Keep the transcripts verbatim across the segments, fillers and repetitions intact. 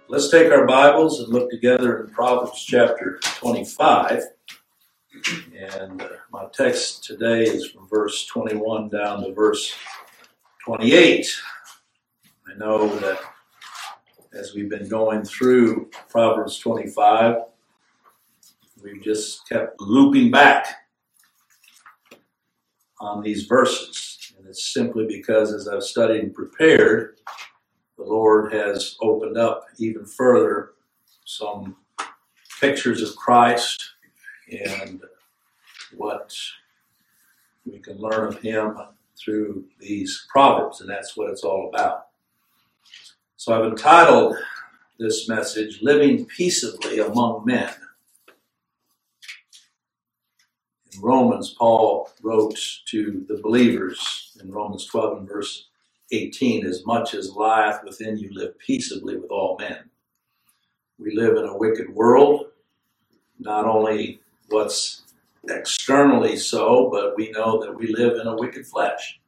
Let's take our Bibles and look together in Proverbs chapter twenty-five. And uh, my text today is from verse twenty-one down to verse twenty-eight. I know that as we've been going through Proverbs twenty-five, we've just kept looping back on these verses. And it's simply because as I've studied and prepared, the Lord has opened up even further some pictures of Christ and what we can learn of him through these proverbs, and that's what it's all about. So I've entitled this message, Living Peaceably Among Men. In Romans, Paul wrote to the believers in Romans twelve and verse eighteen, as much as lieth within you, live peaceably with all men. We live in a wicked world, not only what's externally so, but we know that we live in a wicked flesh.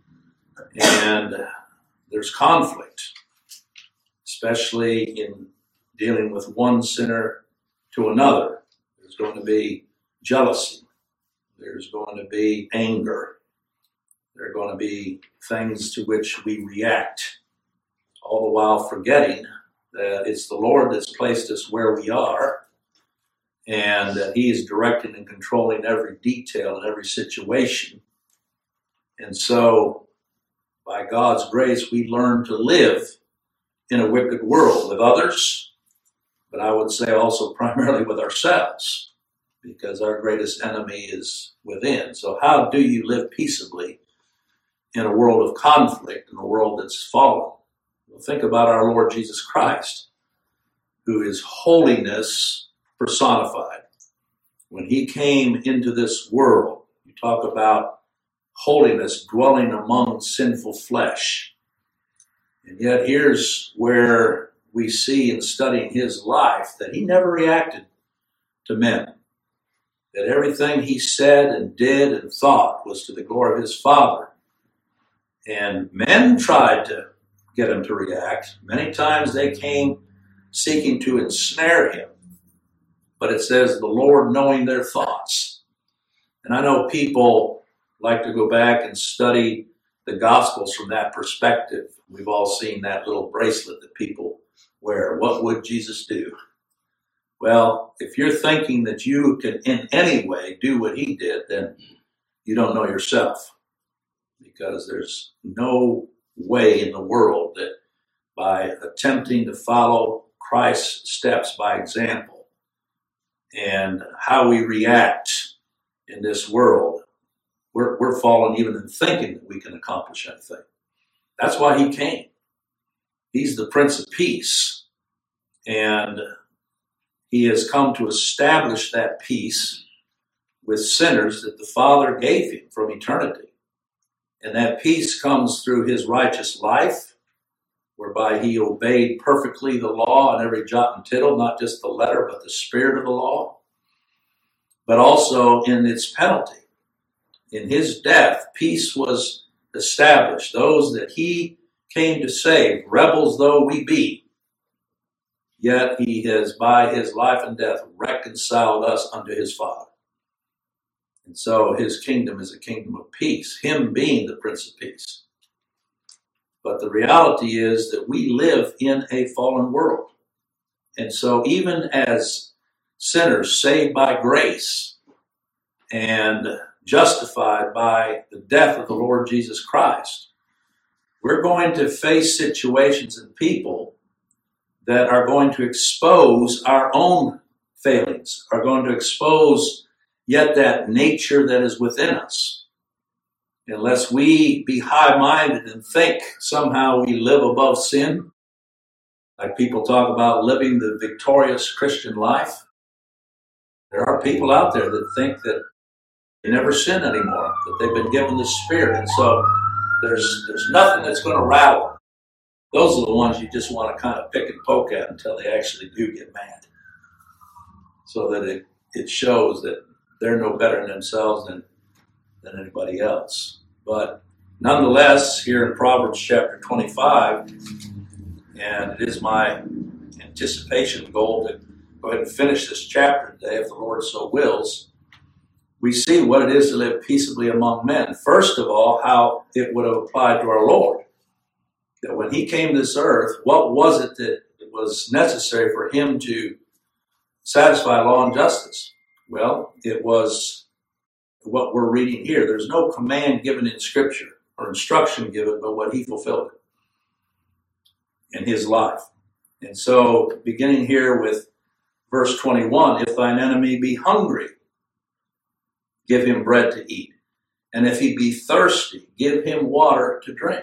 And there's conflict, especially in dealing with one sinner to another. There's going to be jealousy. There's going to be anger. There are going to be things to which we react, all the while forgetting that it's the Lord that's placed us where we are, and that he is directing and controlling every detail in every situation. And so, by God's grace, we learn to live in a wicked world with others, but I would say also primarily with ourselves, because our greatest enemy is within. So how do you live peaceably in a world of conflict, in a world that's fallen? Well, think about our Lord Jesus Christ, who is holiness personified. When he came into this world, you talk about holiness dwelling among sinful flesh. And yet here's where we see in studying his life that he never reacted to men. That everything he said and did and thought was to the glory of his Father. And men tried to get him to react. Many times they came seeking to ensnare him. But it says the Lord knowing their thoughts. And I know people like to go back and study the Gospels from that perspective. We've all seen that little bracelet that people wear. What would Jesus do? Well, if you're thinking that you can in any way do what he did, then you don't know yourself. Because there's no way in the world that by attempting to follow Christ's steps by example and how we react in this world, we're, we're fallen even in thinking that we can accomplish anything. That's why he came. He's the Prince of Peace, and he has come to establish that peace with sinners that the Father gave him from eternity. And that peace comes through his righteous life, whereby he obeyed perfectly the law and every jot and tittle, not just the letter, but the spirit of the law, but also in its penalty. In his death, peace was established. Those that he came to save, rebels though we be, yet he has, by his life and death, reconciled us unto his Father. And so his kingdom is a kingdom of peace, him being the Prince of Peace. But the reality is that we live in a fallen world. And so even as sinners saved by grace and justified by the death of the Lord Jesus Christ, we're going to face situations and people that are going to expose our own failings, are going to expose yet that nature that is within us. Unless we be high-minded and think somehow we live above sin, like people talk about living the victorious Christian life, there are people out there that think that they never sin anymore, that they've been given the Spirit, and so there's there's nothing that's going to rattle them. Those are the ones you just want to kind of pick and poke at until they actually do get mad, so that it, it shows that they're no better in themselves than, than anybody else. But nonetheless, here in Proverbs chapter twenty-five, and it is my anticipation goal to go ahead and finish this chapter today, if the Lord so wills, we see what it is to live peaceably among men. First of all, how it would have applied to our Lord. That when he came to this earth, what was it that was necessary for him to satisfy law and justice? Well, it was what we're reading here. There's no command given in Scripture or instruction given, but what he fulfilled in his life. And so, beginning here with verse twenty-one, if thine enemy be hungry, give him bread to eat. And if he be thirsty, give him water to drink.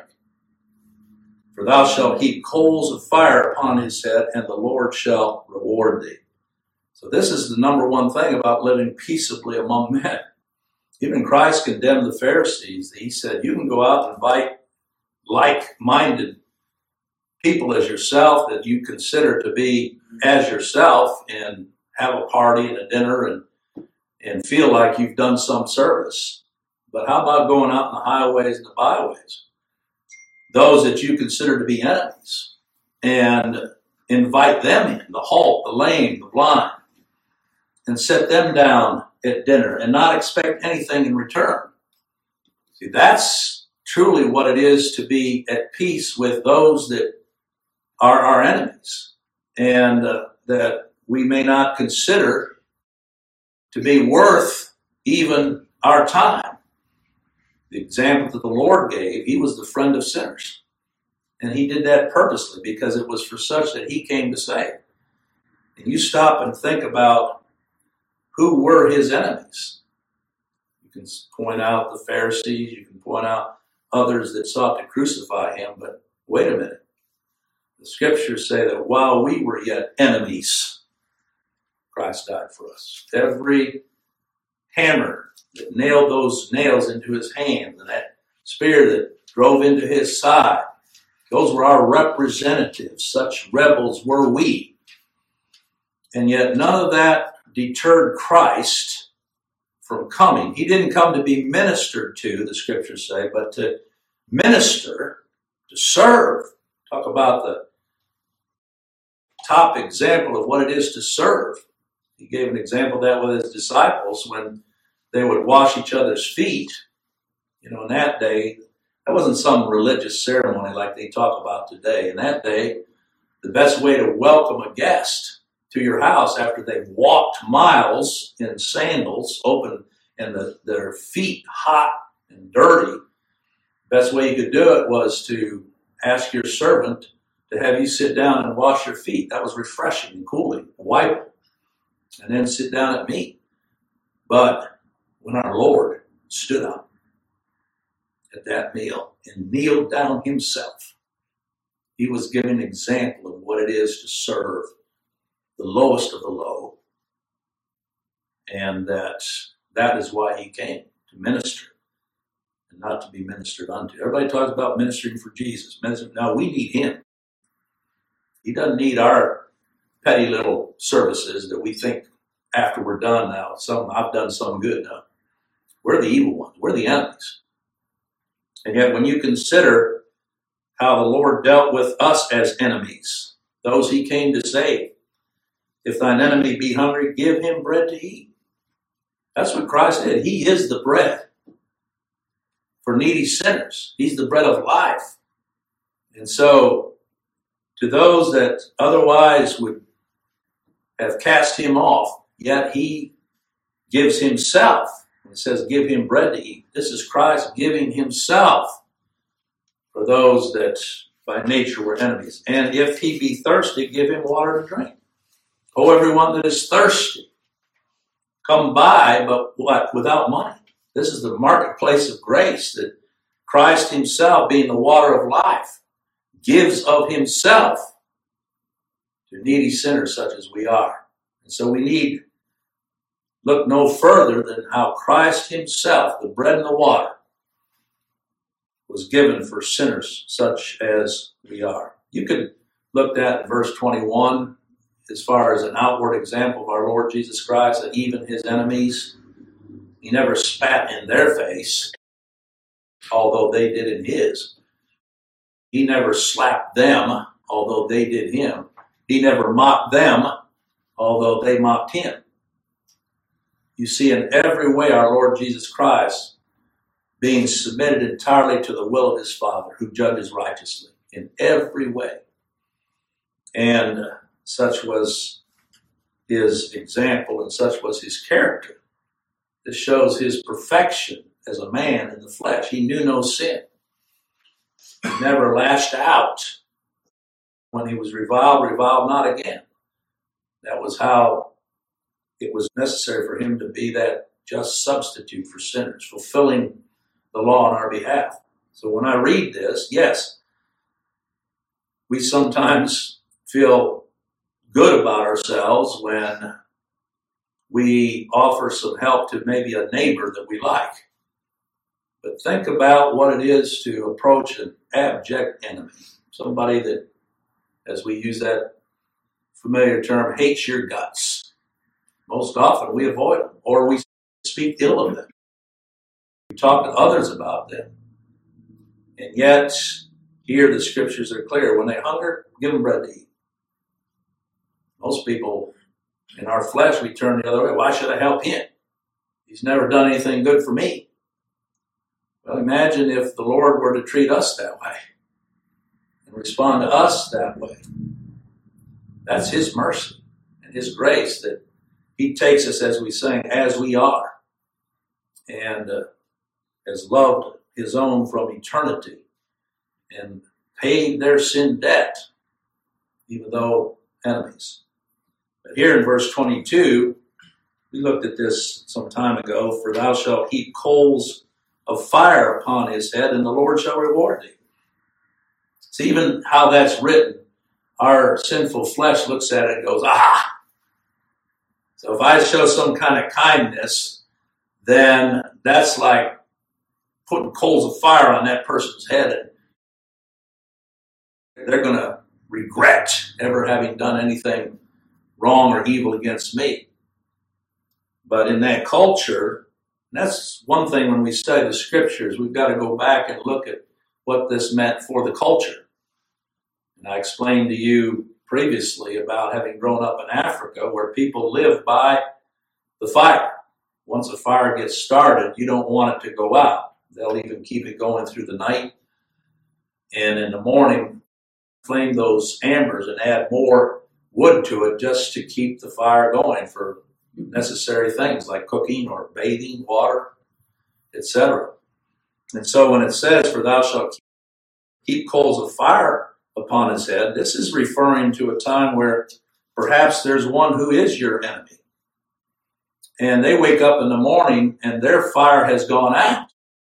For thou shalt heap coals of fire upon his head, and the Lord shall reward thee. So this is the number one thing about living peaceably among men. Even Christ condemned the Pharisees. He said, you can go out and invite like-minded people as yourself that you consider to be as yourself and have a party and a dinner and, and feel like you've done some service. But how about going out in the highways and the byways? Those that you consider to be enemies, and invite them in, the halt, the lame, the blind, and set them down at dinner and not expect anything in return. See, that's truly what it is to be at peace with those that are our enemies, and uh, that we may not consider to be worth even our time. The example that the Lord gave, he was the friend of sinners. And he did that purposely because it was for such that he came to save. And you stop and think about who were his enemies. You can point out the Pharisees, you can point out others that sought to crucify him, but wait a minute. The scriptures say that while we were yet enemies, Christ died for us. Every hammer that nailed those nails into his hands and that spear that drove into his side, those were our representatives. Such rebels were we. And yet none of that deterred Christ from coming. He didn't come to be ministered to, the scriptures say, but to minister, to serve. Talk about the top example of what it is to serve. He gave an example of that with his disciples when they would wash each other's feet. You know, in that day, that wasn't some religious ceremony like they talk about today. In that day, the best way to welcome a guest to your house after they've walked miles in sandals, open, and the, their feet hot and dirty, the best way you could do it was to ask your servant to have you sit down and wash your feet. That was refreshing and cooling. Wipe them, and then sit down at meat. But when our Lord stood up at that meal and kneeled down himself, he was giving an example of what it is to serve the lowest of the low. And that that is why he came, to minister and not to be ministered unto. Everybody talks about ministering for Jesus. Now we need him. He doesn't need our petty little services that we think after we're done now, some I've done some good now. We're the evil ones. We're the enemies. And yet when you consider how the Lord dealt with us as enemies, those he came to save, if thine enemy be hungry, give him bread to eat. That's what Christ did. He is the bread for needy sinners. He's the bread of life. And so to those that otherwise would have cast him off, yet he gives himself. It says, give him bread to eat. This is Christ giving himself for those that by nature were enemies. And if he be thirsty, give him water to drink. Oh, everyone that is thirsty, come by, but what? Without money. This is the marketplace of grace that Christ himself, being the water of life, gives of himself to needy sinners such as we are. And so we need look no further than how Christ himself, the bread and the water, was given for sinners such as we are. You could look at verse twenty-one as far as an outward example of our Lord Jesus Christ, that even his enemies, he never spat in their face, although they did in his. He never slapped them, although they did him. He never mocked them, although they mocked him. You see in every way our Lord Jesus Christ being submitted entirely to the will of his Father, who judges righteously in every way. And uh, such was his example and such was his character. This shows his perfection as a man in the flesh. He knew no sin. He never lashed out. When he was reviled, reviled not again. That was how it was necessary for him to be that just substitute for sinners, fulfilling the law on our behalf. So when I read this, yes, we sometimes feel good about ourselves when we offer some help to maybe a neighbor that we like. But think about what it is to approach an abject enemy, somebody that, as we use that familiar term, hates your guts. Most often we avoid them, or we speak ill of them. We talk to others about them. And yet, here the scriptures are clear. When they hunger, give them bread to eat. Most people, in our flesh, we turn the other way. Why should I help him? He's never done anything good for me. Well, imagine if the Lord were to treat us that way and respond to us that way. That's his mercy and his grace that he takes us, as we sang, as we are, and uh, has loved his own from eternity and paid their sin debt, even though enemies. But here in verse twenty-two, we looked at this some time ago, for thou shalt heap coals of fire upon his head, and the Lord shall reward thee. See, even how that's written, our sinful flesh looks at it and goes, ah! So if I show some kind of kindness, then that's like putting coals of fire on that person's head, and they're going to regret ever having done anything wrong or evil against me. But in that culture, that's one thing when we study the scriptures, we've got to go back and look at what this meant for the culture. And I explained to you previously about having grown up in Africa where people live by the fire. Once a fire gets started, you don't want it to go out. They'll even keep it going through the night. And in the morning, flame those embers and add more wood to it just to keep the fire going for necessary things like cooking or bathing, water, et cetera. And so when it says, for thou shalt heap coals of fire upon his head, this is referring to a time where perhaps there's one who is your enemy. And they wake up in the morning and their fire has gone out.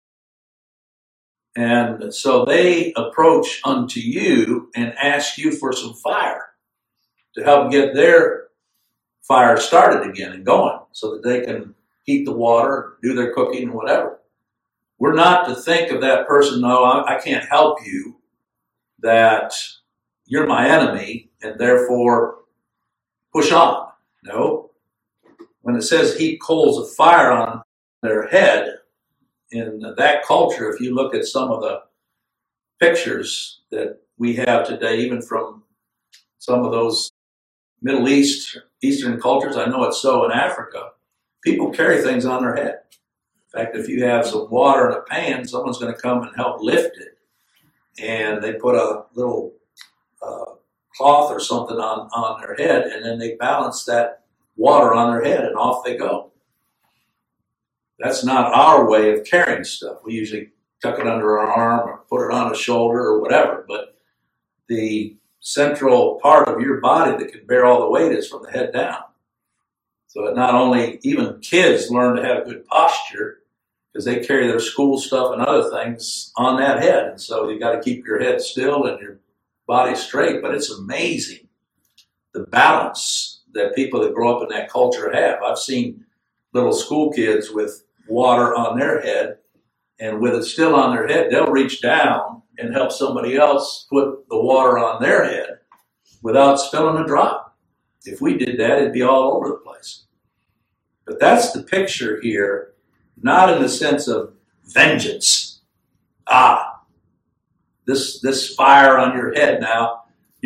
And so they approach unto you and ask you for some fire to help get their fire started again and going so that they can heat the water, do their cooking and whatever. We're not to think of that person, no, I, I can't help you, that you're my enemy and therefore push on. No. When it says heap coals of fire on their head, in that culture, if you look at some of the pictures that we have today, even from some of those Middle East, Eastern cultures, I know it's so in Africa, people carry things on their head. In fact, if you have some water in a pan, someone's going to come and help lift it. And they put a little uh, cloth or something on, on their head, and then they balance that water on their head, and off they go. That's not our way of carrying stuff. We usually tuck it under our arm or put it on a shoulder or whatever. But the central part of your body that can bear all the weight is from the head down. So that not only even kids learn to have good posture because they carry their school stuff and other things on that head. And so you got to keep your head still and your body straight. But it's amazing the balance that people that grow up in that culture have. I've seen little school kids with water on their head, and with it still on their head, they'll reach down and help somebody else put the water on their head without spilling a drop. If we did that, it'd be all over the place. But that's the picture here, not in the sense of vengeance. Ah, this, this fire on your head now,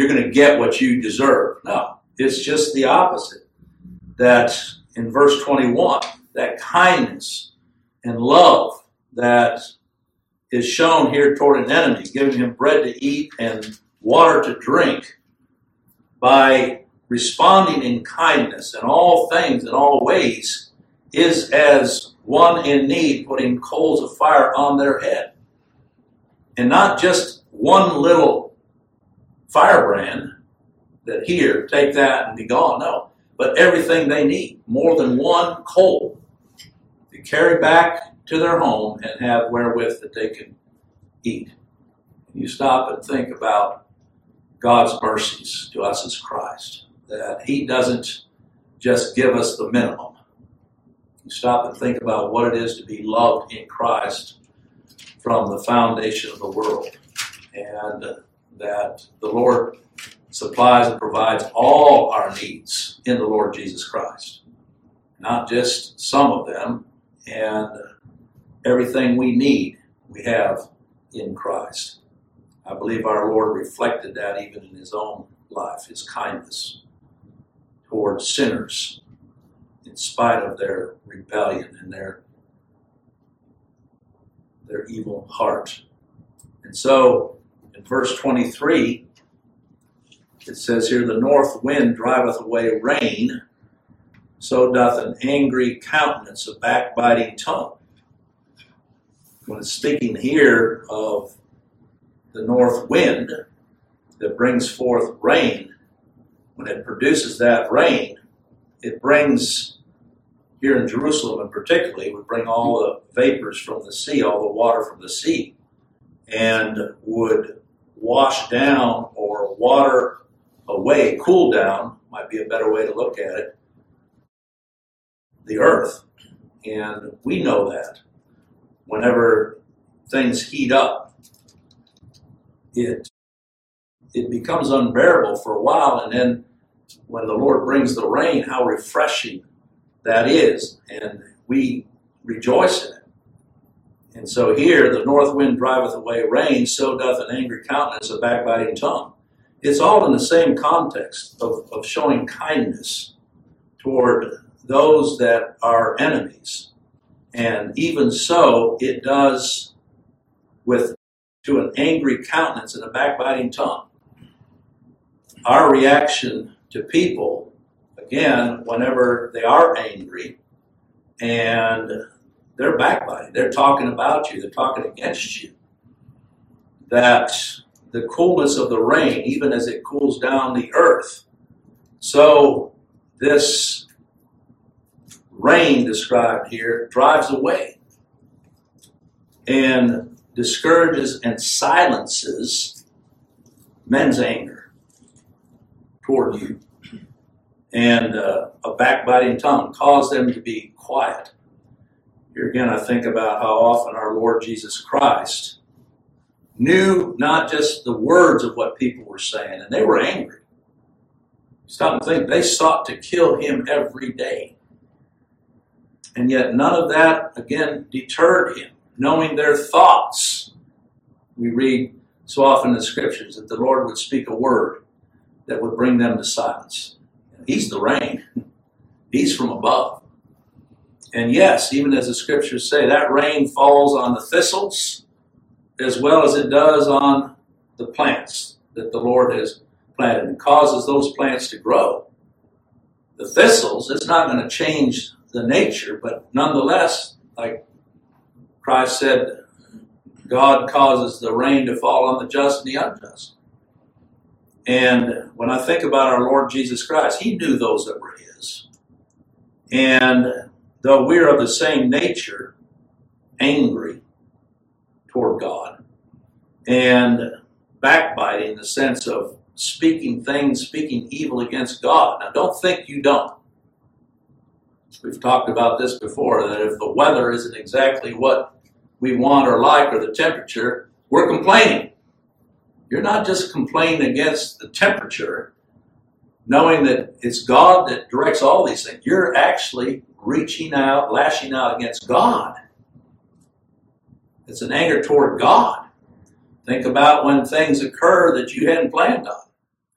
you're going to get what you deserve. No, it's just the opposite. That in verse twenty-one, that kindness and love that is shown here toward an enemy, giving him bread to eat and water to drink, by responding in kindness in all things, in all ways, is as one in need putting coals of fire on their head. And not just one little firebrand that here, take that and be gone. No, but everything they need, more than one coal to carry back to their home and have wherewith that they can eat. You stop and think about God's mercies to us as Christ, that he doesn't just give us the minimum. You stop and think about what it is to be loved in Christ from the foundation of the world, and that the Lord supplies and provides all our needs in the Lord Jesus Christ, not just some of them, and everything we need we have in Christ. I believe our Lord reflected that even in his own life, his kindness toward sinners in spite of their rebellion and their, their evil heart. And so in verse twenty-three, it says here, the north wind driveth away rain, so doth an angry countenance a backbiting tongue. When it's speaking here of the north wind that brings forth rain, when it produces that rain, it brings, here in Jerusalem in particular, it would bring all the vapors from the sea, all the water from the sea, and would wash down or water away, cool down, might be a better way to look at it, the earth. And we know that whenever things heat up, it it becomes unbearable for a while, and then when the Lord brings the rain, how refreshing that is, and we rejoice in it. And so here, the north wind driveth away rain, so doth an angry countenance a backbiting tongue. It's all in the same context of, of showing kindness toward those that are enemies. And even so, it does with to an angry countenance and a backbiting tongue. Our reaction to people, again, whenever they are angry and they're backbiting, they're talking about you, they're talking against you, that the coolness of the rain, even as it cools down the earth, so this rain described here drives away and discourages and silences men's anger toward you, and uh, a backbiting tongue, cause them to be quiet. Here again, I think about how often our Lord Jesus Christ knew not just the words of what people were saying, and they were angry. Stop and think, they sought to kill him every day. And yet none of that, again, deterred him, knowing their thoughts. We read so often in the scriptures that the Lord would speak a word that would bring them to silence. He's the rain. He's from above. And yes, even as the scriptures say, that rain falls on the thistles as well as it does on the plants that the Lord has planted, and causes those plants to grow. The thistles, it's not going to change the nature, but nonetheless, like Christ said, God causes the rain to fall on the just and the unjust. And when I think about our Lord Jesus Christ, he knew those that were his. And though we're of the same nature, angry toward God, and backbiting in the sense of speaking things, speaking evil against God. Now, don't think you don't. We've talked about this before, that if the weather isn't exactly what we want or like, or the temperature, we're complaining. You're not just complaining against the temperature, knowing that it's God that directs all these things. You're actually reaching out, lashing out against God. It's an anger toward God. Think about when things occur that you hadn't planned on.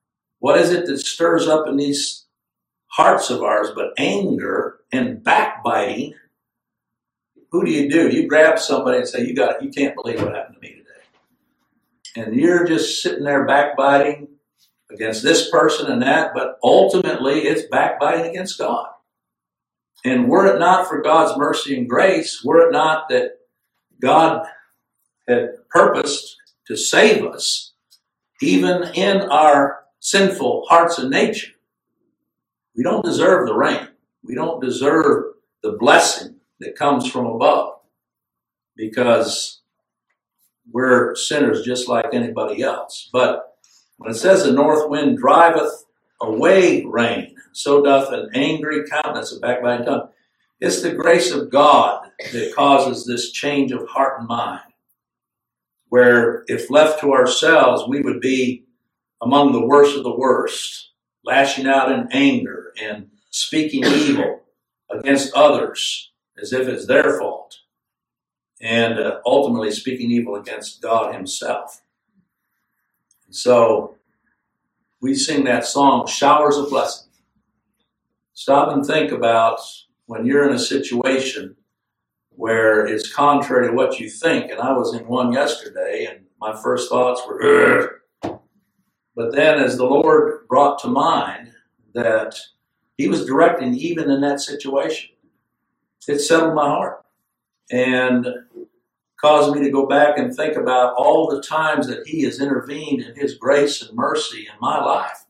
What is it that stirs up in these hearts of ours but anger and backbiting? Who do you do? You grab somebody and say, you got it. You can't believe what happened to me today. And you're just sitting there backbiting against this person and that, but ultimately it's backbiting against God. And were it not for God's mercy and grace, were it not that God had purposed to save us, even in our sinful hearts and nature, we don't deserve the rain. We don't deserve the blessing that comes from above, because we're sinners just like anybody else. But when it says the north wind driveth away rain, so doth an angry countenance, a backbiting tongue. It's the grace of God that causes this change of heart and mind, where if left to ourselves, we would be among the worst of the worst, lashing out in anger and speaking evil against others as if it's their fault, and uh, ultimately speaking evil against God himself. And so we sing that song, Showers of Blessing. Stop and think about when you're in a situation where it's contrary to what you think. And I was in one yesterday, and my first thoughts were, ugh. But then as the Lord brought to mind that he was directing even in that situation, it settled my heart and caused me to go back and think about all the times that he has intervened in his grace and mercy in my life.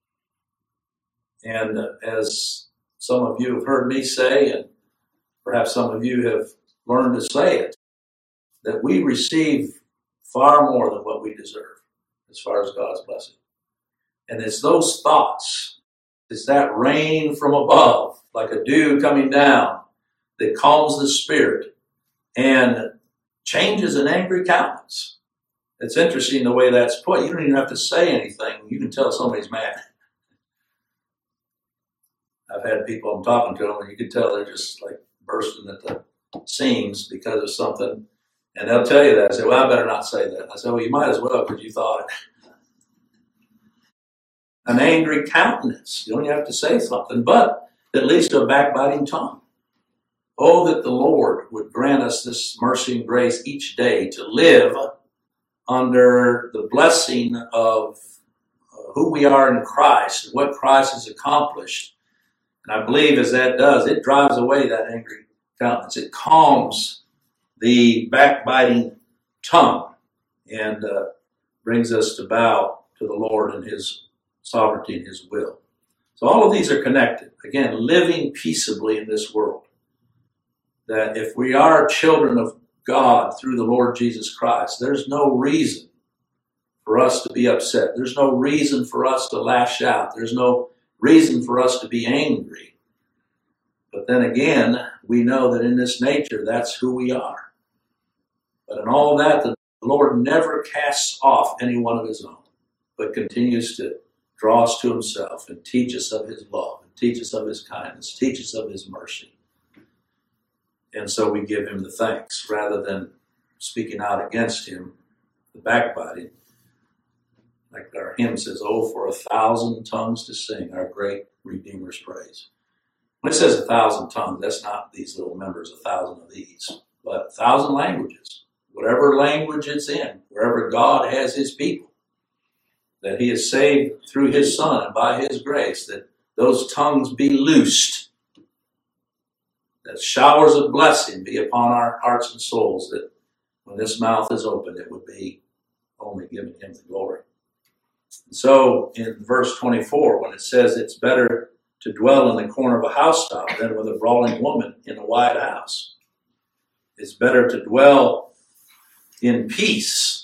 And uh, as some of you have heard me say, and perhaps some of you have learned to say it, that we receive far more than what we deserve as far as God's blessing. And it's those thoughts, it's that rain from above, like a dew coming down, that calms the spirit and changes an angry countenance. It's interesting the way that's put. You don't even have to say anything. You can tell somebody's mad. I've had people, I'm talking to them, and you can tell they're just like bursting at the seams because of something. And they'll tell you that. I say, well, I better not say that. I say, well, you might as well, because you thought it. An angry countenance. You don't even have to say something, but at least a backbiting tongue. Oh, that the Lord would grant us this mercy and grace each day to live under the blessing of who we are in Christ and what Christ has accomplished. And I believe as that does, it drives away that angry countenance. It calms the backbiting tongue and uh, brings us to bow to the Lord and his sovereignty and his will. So all of these are connected. Again, living peaceably in this world. That if we are children of God through the Lord Jesus Christ, there's no reason for us to be upset. There's no reason for us to lash out. There's no reason for us to be angry. But then again, we know that in this nature, that's who we are. But in all that, the Lord never casts off any one of his own, but continues to draw us to himself and teach us of his love, and teach us of his kindness, teach us of his mercy. And so we give him the thanks rather than speaking out against him, the backbiting. Like our hymn says, oh, for a thousand tongues to sing our great Redeemer's praise. When it says a thousand tongues, that's not these little members, a thousand of these, but a thousand languages. Whatever language it's in, wherever God has his people, that he has saved through his Son and by his grace, that those tongues be loosed. That showers of blessing be upon our hearts and souls, that when this mouth is opened, it would be only giving him the glory. And so in verse twenty-four, when it says it's better to dwell in the corner of a housetop than with a brawling woman in a wide house. It's better to dwell in peace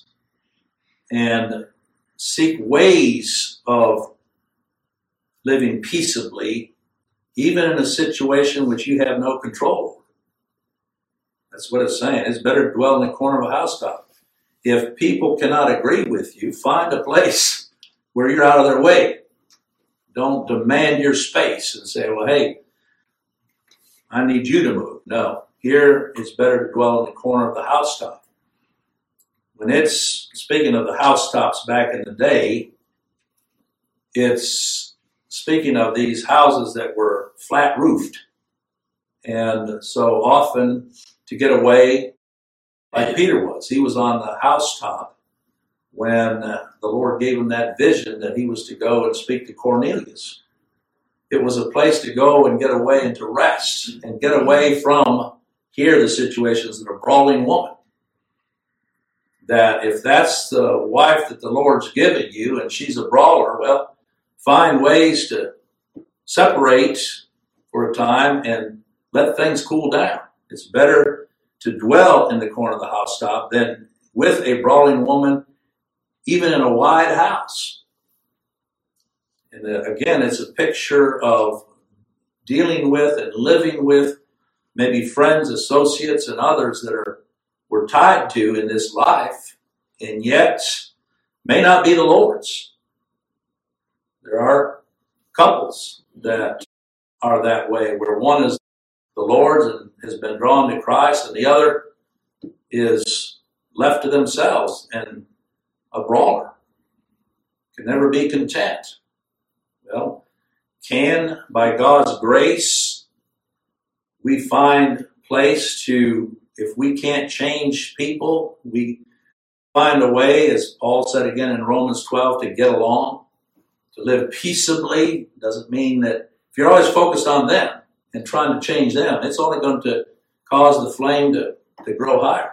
and seek ways of living peaceably, even in a situation which you have no control over. That's what it's saying. It's better to dwell in the corner of a housetop. If people cannot agree with you, find a place where you're out of their way. Don't demand your space and say, well, hey, I need you to move. No, here it's better to dwell in the corner of the housetop. When it's, speaking of the housetops back in the day, it's speaking of these houses that were flat roofed. And so often to get away, like Peter was, he was on the housetop when uh, the Lord gave him that vision that he was to go and speak to Cornelius. It was a place to go and get away and to rest and get away from here the situations of a brawling woman. That if that's the wife that the Lord's given you and she's a brawler, well, find ways to separate for a time and let things cool down. It's better to dwell in the corner of the housetop than with a brawling woman, even in a wide house. And again, it's a picture of dealing with and living with maybe friends, associates, and others that are we're tied to in this life, and yet may not be the Lord's. There are couples that are that way, where one is the Lord's and has been drawn to Christ, and the other is left to themselves and a brawler. Can never be content. Well, can, by God's grace, we find place to, if we can't change people, we find a way, as Paul said again in Romans twelve, to get along, to live peaceably. Doesn't mean that if you're always focused on them and trying to change them, it's only going to cause the flame to, to grow higher.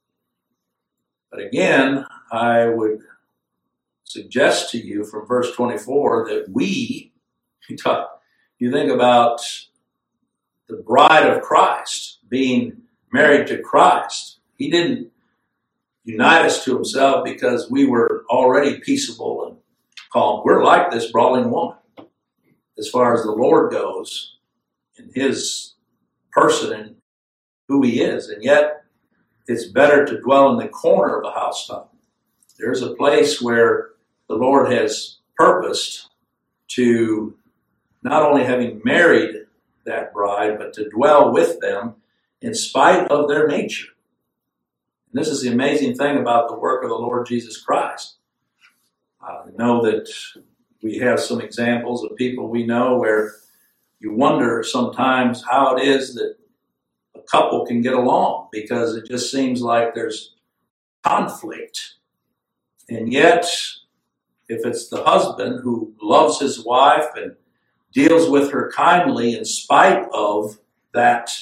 But again, I would suggest to you from verse twenty-four that we, you, talk, you think about the bride of Christ being married to Christ. He didn't unite us to himself because we were already peaceable and calm. We're like this brawling woman as far as the Lord goes in his person and who he is. And yet it's better to dwell in the corner of the housetop. There's a place where the Lord has purposed to not only having married that bride, but to dwell with them in spite of their nature. And this is the amazing thing about the work of the Lord Jesus Christ. I know that we have some examples of people we know where you wonder sometimes how it is that a couple can get along, because it just seems like there's conflict. And yet, if it's the husband who loves his wife and deals with her kindly in spite of that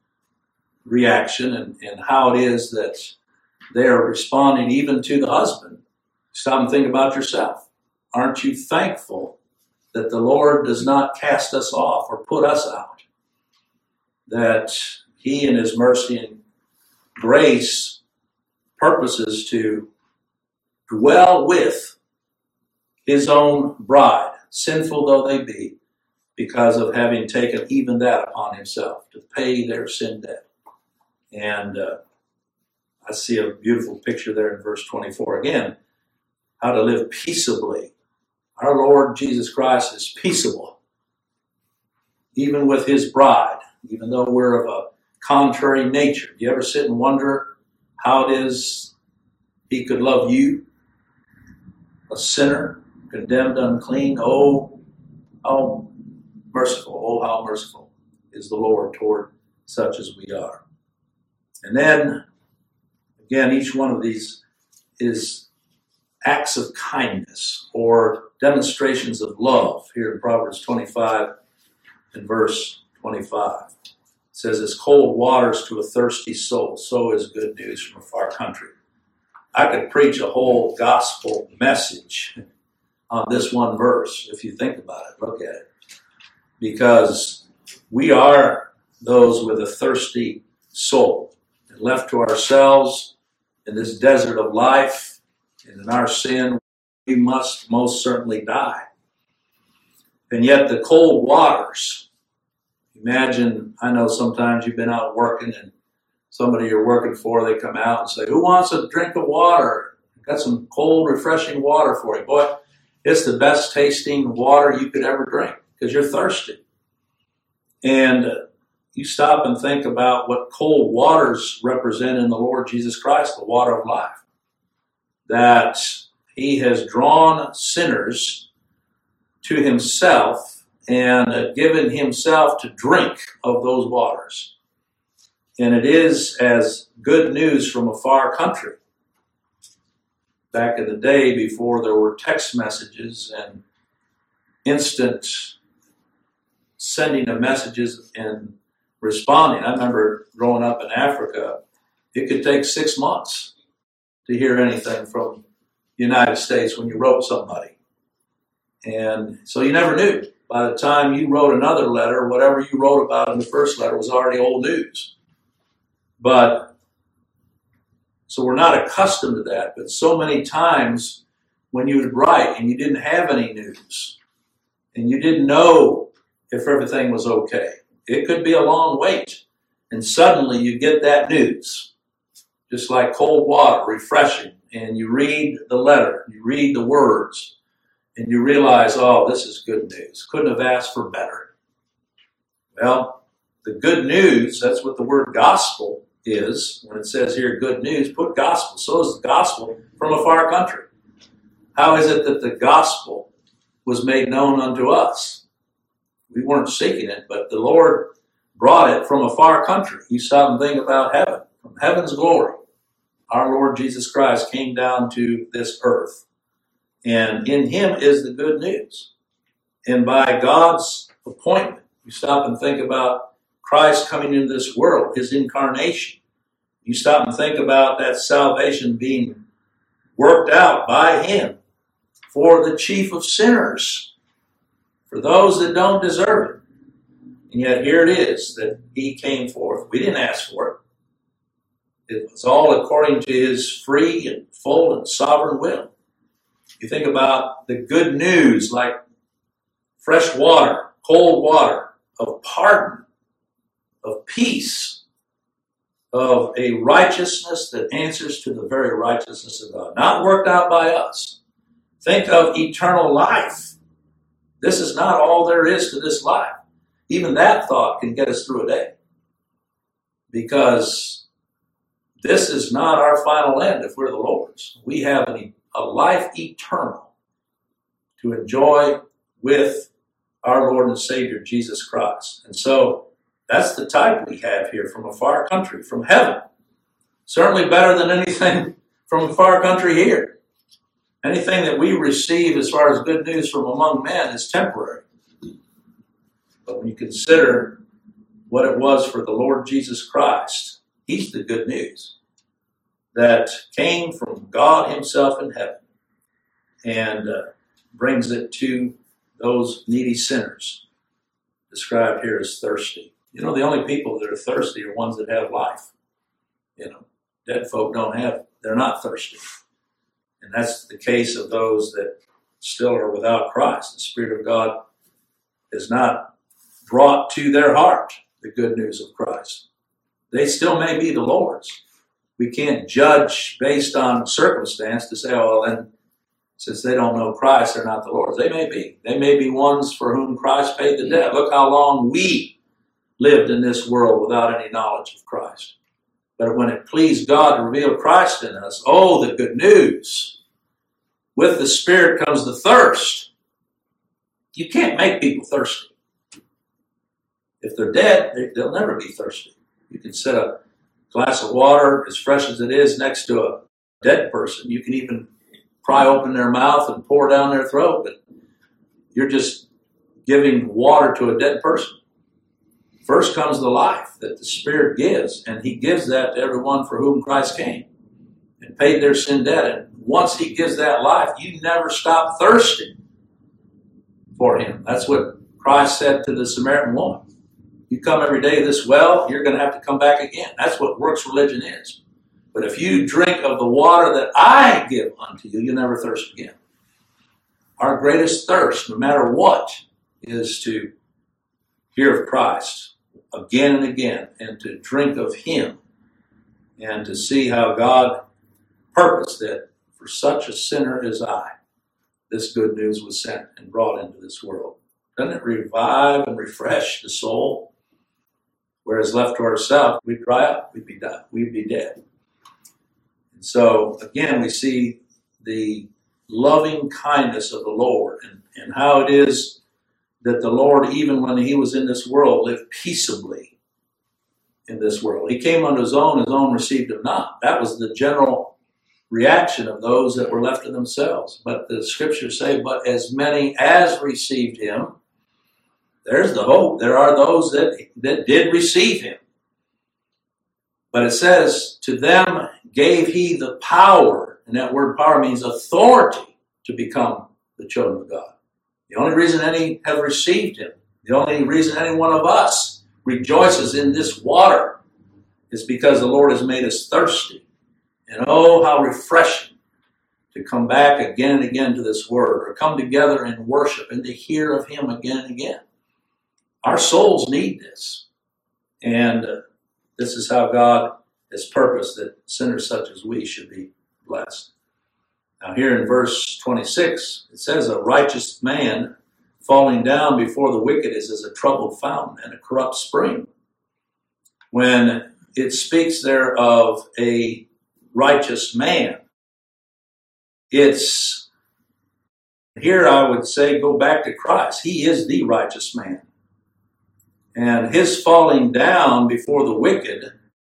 reaction and, and how it is that they are responding even to the husband, stop and think about yourself. Aren't you thankful that the Lord does not cast us off or put us out? That he in his mercy and grace purposes to dwell with his own bride, sinful though they be, because of having taken even that upon himself to pay their sin debt. And uh, I see a beautiful picture there in verse twenty-four. Again, how to live peaceably. Our Lord Jesus Christ is peaceable, even with his bride, even though we're of a contrary nature. Do you ever sit and wonder how it is he could love you, a sinner, condemned, unclean? Oh, how merciful, oh, how merciful is the Lord toward such as we are. And then, again, each one of these is acts of kindness or demonstrations of love. Here in Proverbs twenty-five and verse twenty-five. It says, as cold waters to a thirsty soul, so is good news from a far country. I could preach a whole gospel message on this one verse, if you think about it, look at it. Because we are those with a thirsty soul. And left to ourselves in this desert of life and in our sin, we must most certainly die. And yet the cold waters, imagine, I know sometimes you've been out working and somebody you're working for, they come out and say, who wants a drink of water? I've got some cold, refreshing water for you. Boy, it's the best tasting water you could ever drink because you're thirsty. And you stop and think about what cold waters represent in the Lord Jesus Christ, the water of life. That he has drawn sinners to himself and uh, given himself to drink of those waters. And it is as good news from a far country. Back in the day, before there were text messages and instant sending of messages and responding. I remember growing up in Africa, it could take six months to hear anything from the United States when you wrote somebody. And so you never knew. By the time you wrote another letter, whatever you wrote about in the first letter was already old news. But, so we're not accustomed to that. But so many times when you would write and you didn't have any news, and you didn't know if everything was okay, it could be a long wait. And suddenly you get that news, just like cold water, refreshing. And you read the letter, you read the words, and you realize, oh, this is good news. Couldn't have asked for better. Well, the good news, that's what the word gospel is. When it says here good news, put gospel. So is the gospel from a far country. How is it that the gospel was made known unto us? We weren't seeking it, but the Lord brought it from a far country. You stop and think about heaven. From heaven's glory, our Lord Jesus Christ came down to this earth. And in him is the good news. And by God's appointment, you stop and think about Christ coming into this world, his incarnation. You stop and think about that salvation being worked out by him for the chief of sinners, for those that don't deserve it. And yet here it is that he came forth. We didn't ask for it. It was all according to his free and full and sovereign will. You think about the good news like fresh water, cold water, of pardon, of peace, of a righteousness that answers to the very righteousness of God, not worked out by us. Think of eternal life. This is not all there is to this life. Even that thought can get us through a day. Because this is not our final end if we're the Lord's. We have an, a life eternal to enjoy with our Lord and Savior, Jesus Christ. And so that's the type we have here from a far country, from heaven. Certainly better than anything from a far country here. Anything that we receive as far as good news from among men is temporary. But when you consider what it was for the Lord Jesus Christ, he's the good news that came from God himself in heaven and uh, brings it to those needy sinners, described here as thirsty. You know, the only people that are thirsty are ones that have life. You know, dead folk don't have, they're not thirsty. And that's the case of those that still are without Christ. The Spirit of God has not brought to their heart the good news of Christ. They still may be the Lord's. We can't judge based on circumstance to say, oh, well, then since they don't know Christ, they're not the Lord's. They may be. They may be ones for whom Christ paid the debt. Look how long we lived in this world without any knowledge of Christ. But when it pleased God to reveal Christ in us, oh, the good news. With the Spirit comes the thirst. You can't make people thirsty. If they're dead, they'll never be thirsty. You can set a glass of water, as fresh as it is, next to a dead person. You can even pry open their mouth and pour down their throat, but you're just giving water to a dead person. First comes the life that the Spirit gives, and he gives that to everyone for whom Christ came and paid their sin debt. And once he gives that life, you never stop thirsting for him. That's what Christ said to the Samaritan woman. You come every day to this well, you're going to have to come back again. That's what works religion is. But if you drink of the water that I give unto you, you'll never thirst again. Our greatest thirst, no matter what, is to hear of Christ again and again, and to drink of him, and to see how God purposed that for such a sinner as I, this good news was sent and brought into this world. Doesn't it revive and refresh the soul? Whereas left to ourselves, we'd dry up, we'd be done, we'd be dead. And so, again, we see the loving kindness of the Lord and, and how it is that the Lord, even when he was in this world, lived peaceably in this world. He came unto his own, his own received him not. That was the general reaction of those that were left to themselves. But the scriptures say, but as many as received him, there's the hope. There are those that, that did receive him. But it says, to them gave he the power, and that word power means authority, to become the children of God. The only reason any have received him, the only reason any one of us rejoices in this water is because the Lord has made us thirsty. And oh, how refreshing to come back again and again to this word, or come together in worship and to hear of him again and again. Our souls need this. And uh, this is how God has purposed that sinners such as we should be blessed. Now here in verse twenty-six, it says, a righteous man falling down before the wicked is as a troubled fountain and a corrupt spring. When it speaks there of a righteous man, it's, here I would say, go back to Christ. He is the righteous man. And his falling down before the wicked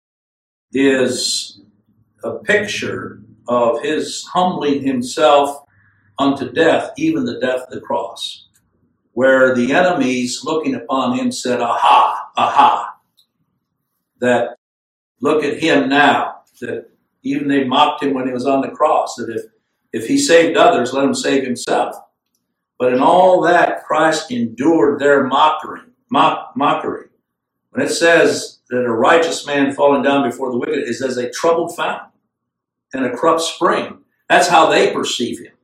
is a picture of his humbling himself unto death, even the death of the cross, where the enemies looking upon him said, aha, aha, that look at him now, that even they mocked him when he was on the cross, that if, if he saved others, let him save himself. But in all that, Christ endured their mockery. Mock, mockery. When it says that a righteous man falling down before the wicked is as a troubled fountain and a corrupt spring, that's how they perceive him.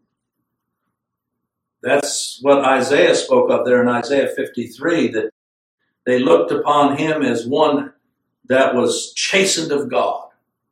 That's what Isaiah spoke of there in Isaiah fifty-three, that they looked upon him as one that was chastened of God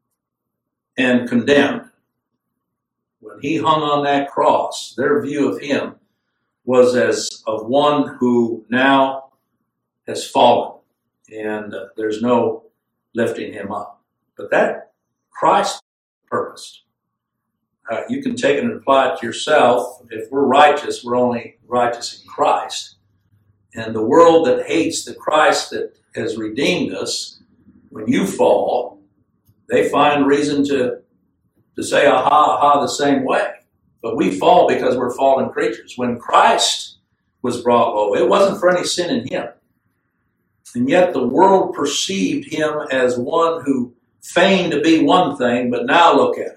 and condemned. When he hung on that cross, their view of him was as of one who now has fallen, and uh, there's no lifting him up. But that Christ purposed. Uh, you can take it and apply it to yourself. If we're righteous, we're only righteous in Christ. And the world that hates the Christ that has redeemed us, when you fall, they find reason to, to say, aha, aha, the same way. But we fall because we're fallen creatures. When Christ was brought low, it wasn't for any sin in him. And yet the world perceived him as one who feigned to be one thing, but now look at him.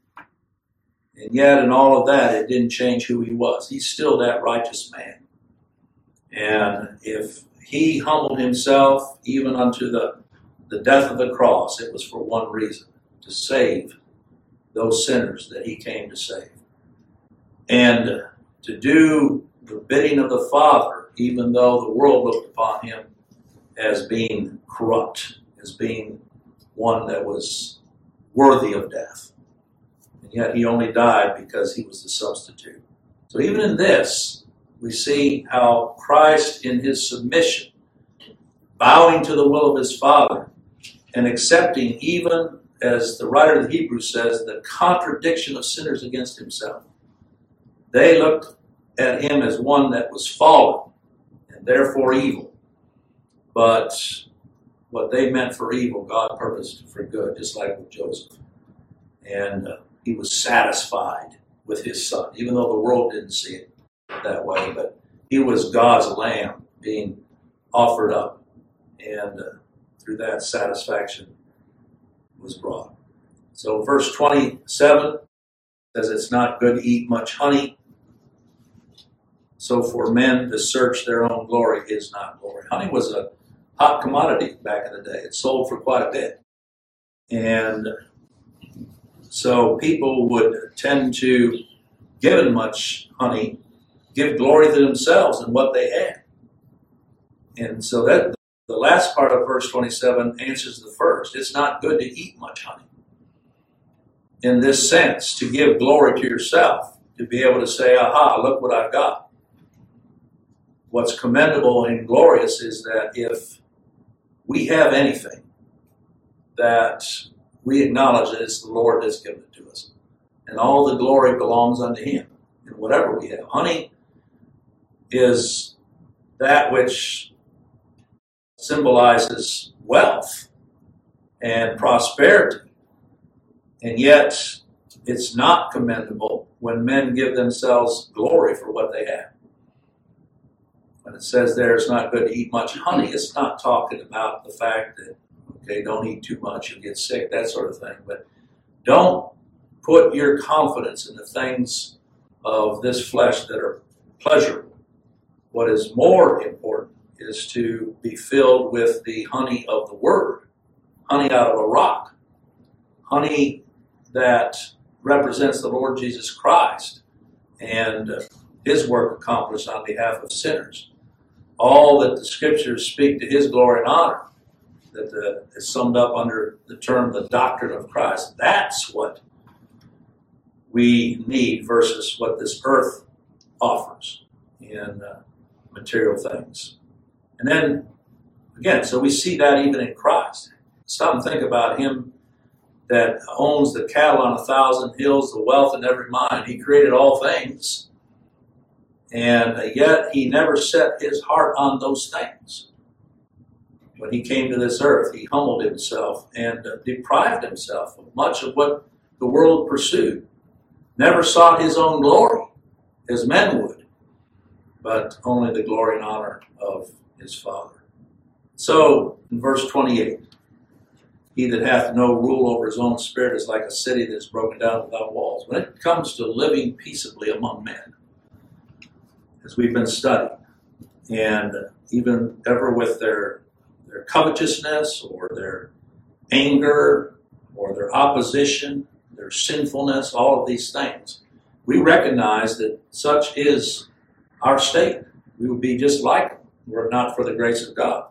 And yet in all of that, it didn't change who he was. He's still that righteous man. And if he humbled himself even unto the, the death of the cross, it was for one reason, to save those sinners that he came to save. And to do the bidding of the Father, even though the world looked upon him as being corrupt, as being one that was worthy of death. And yet he only died because he was the substitute. So even in this, we see how Christ in his submission, bowing to the will of his Father, and accepting, even as the writer of the Hebrews says, the contradiction of sinners against himself. They looked at him as one that was fallen and therefore evil. But what they meant for evil, God purposed for good, just like with Joseph. And uh, he was satisfied with his son, even though the world didn't see it that way. But he was God's lamb being offered up. And uh, through that, satisfaction was brought. So verse twenty-seven says, it's not good to eat much honey. So for men to search their own glory is not glory. Honey was a hot commodity back in the day. It sold for quite a bit. And so people would tend to, given much honey, give glory to themselves and what they had. And so that the last part of verse twenty-seven answers the first. It's not good to eat much honey. In this sense, to give glory to yourself, to be able to say, aha, look what I've got. What's commendable and glorious is that if we have anything, that we acknowledge that it's the Lord that's given it to us. And all the glory belongs unto him in whatever we have. Honey is that which symbolizes wealth and prosperity. And yet, it's not commendable when men give themselves glory for what they have. When it says there it's not good to eat much honey, it's not talking about the fact that, okay, don't eat too much, you'll get sick, that sort of thing. But don't put your confidence in the things of this flesh that are pleasurable. What is more important is to be filled with the honey of the Word, honey out of a rock, honey that represents the Lord Jesus Christ and uh, His work accomplished on behalf of sinners. All that the Scriptures speak to His glory and honor, that the, is summed up under the term the doctrine of Christ. That's what we need versus what this earth offers in uh, material things. And then, again, so we see that even in Christ. Stop and think about Him that owns the cattle on a thousand hills, the wealth in every mine. He created all things. And yet He never set His heart on those things. When He came to this earth, He humbled Himself and uh, deprived Himself of much of what the world pursued. Never sought His own glory, as men would, but only the glory and honor of His Father. So, in verse twenty-eight, he that hath no rule over his own spirit is like a city that is broken down without walls. When it comes to living peaceably among men, as we've been studying, and even ever with their, their covetousness or their anger or their opposition, their sinfulness, all of these things, we recognize that such is our state. We would be just like them were it not for the grace of God.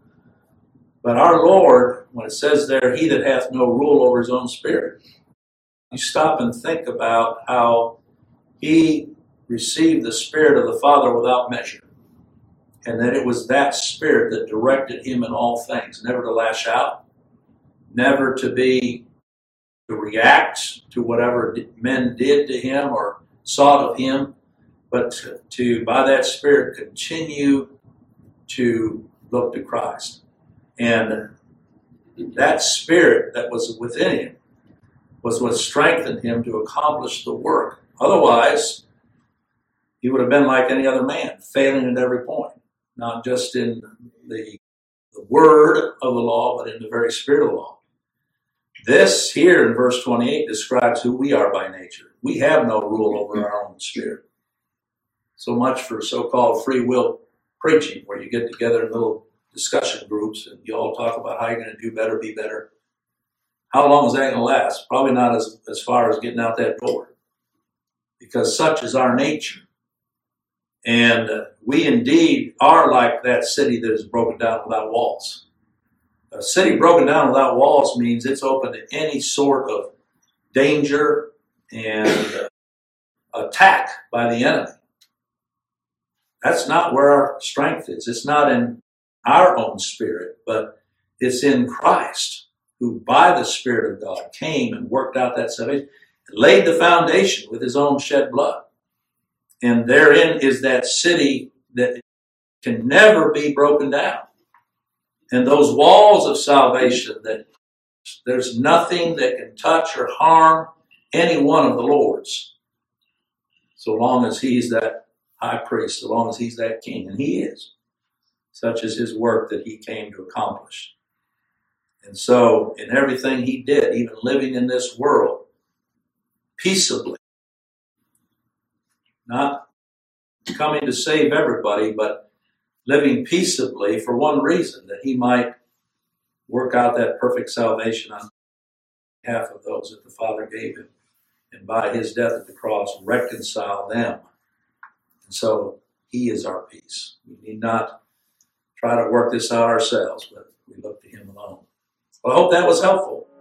But our Lord, when it says there, he that hath no rule over his own spirit, you stop and think about how he received the Spirit of the Father without measure. And that it was that Spirit that directed him in all things, never to lash out, never to be, to react to whatever men did to him or sought of him, but to, to by that Spirit, continue to look to Christ. And that Spirit that was within him was what strengthened him to accomplish the work. Otherwise, he would have been like any other man, failing at every point, not just in the, the word of the law, but in the very spirit of the law. This here in verse twenty-eight describes who we are by nature. We have no rule over our own spirit. So much for so-called free will preaching, where you get together in little discussion groups and you all talk about how you're going to do better, be better. How long is that going to last? Probably not as, as far as getting out that door. Because such is our nature. And uh, we indeed are like that city that is broken down without walls. A city broken down without walls means it's open to any sort of danger and uh, attack by the enemy. That's not where our strength is. It's not in our own spirit, but it's in Christ, who by the Spirit of God came and worked out that salvation, laid the foundation with his own shed blood. And therein is that city that can never be broken down. And those walls of salvation, that there's nothing that can touch or harm any one of the Lord's, so long as he's that high priest, so long as he's that king, and he is. Such is his work that he came to accomplish. And so, in everything he did, even living in this world, peaceably, not coming to save everybody, but living peaceably for one reason, that he might work out that perfect salvation on behalf of those that the Father gave him, and by his death at the cross, reconcile them. And so, he is our peace. We need not try to work this out ourselves, but we look to him alone. Well, I hope that was helpful.